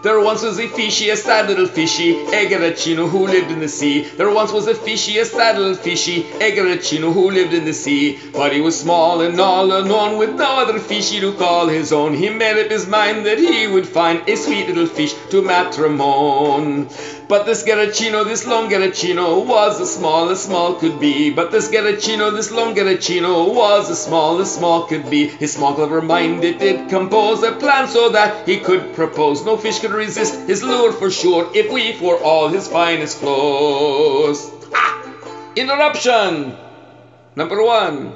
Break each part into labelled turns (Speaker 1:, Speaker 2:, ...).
Speaker 1: There once was a fishy, a sad little fishy, Egaracino, who lived in the sea. There once was a fishy, a sad little fishy, Egaracino, who lived in the sea. But he was small and all alone, with no other fishy to call his own. He made up his mind that he would find a sweet little fish to matrimony. But this Garacino, this long Garacino, was as small could be. But this Garacino, this long Garacino, was as small could be. His small clever mind, it did compose a plan so that he could propose. No fish could resist his lure for sure, if we for all his finest flows. Interruption! Number 1.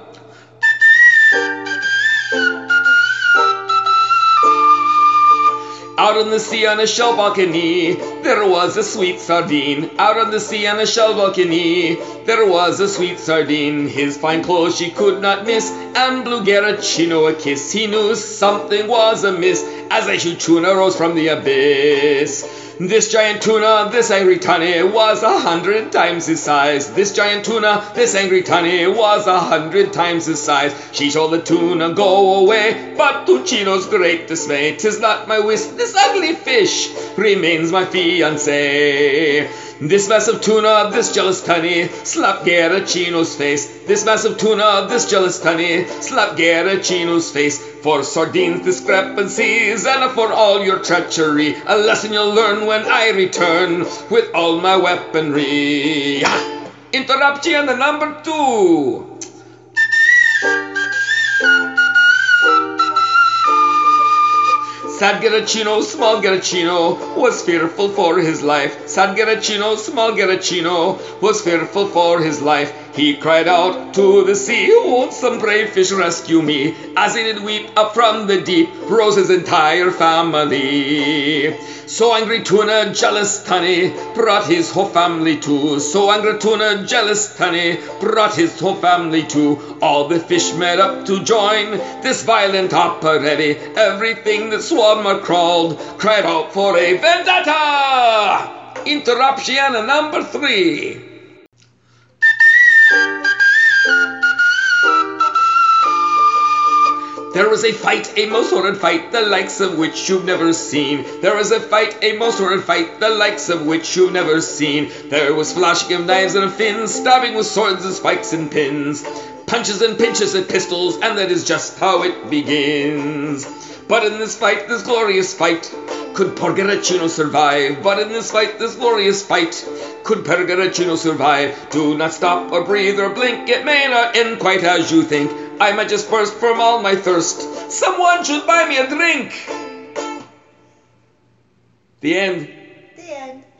Speaker 1: Out on the sea on a shell balcony, there was a sweet sardine. Out on the sea on a shell balcony, there was a sweet sardine. His fine clothes she could not miss, and blew Garacino a kiss. He knew something was amiss, as a huge tuna rose from the abyss. This giant tuna, this angry tunny, was 100 times his size. This giant tuna, this angry tunny, was 100 times his size. She told the tuna, go away, but to Chino's great dismay, 'tis not my wish, this ugly fish remains my fiancé. This massive tuna, this jealous tunny, slapped Garacino's face. This massive tuna, this jealous tunny, slapped Garacino's face. For sardines discrepancies, and for all your treachery, a lesson you'll learn when I return with all my weaponry. Interruption number 2. Sad Garacino, small Garacino, was fearful for his life. Sad Garacino, small Garacino, was fearful for his life. He cried out to the sea, won't some brave fish rescue me? As he did weep up from the deep, rose his entire family. So angry tuna, jealous tunny, brought his whole family too. So angry tuna, jealous tunny, brought his whole family too. All the fish met up to join this violent operette. Everything that swam or crawled cried out for a vendetta. Interruption number 3. There was a fight, a most horrid fight, the likes of which you've never seen. There was a fight, a most horrid fight, the likes of which you've never seen. There was flashing of knives and of fins, stabbing with swords and spikes and pins, punches and pinches and pistols, and that is just how it begins. But in this fight, this glorious fight, could poor Garacino survive? But in this fight, this glorious fight, could poor Garacino survive? Do not stop or breathe or blink, it may not end quite as you think. I might just burst from all my thirst. Someone should buy me a drink. The end.
Speaker 2: The end.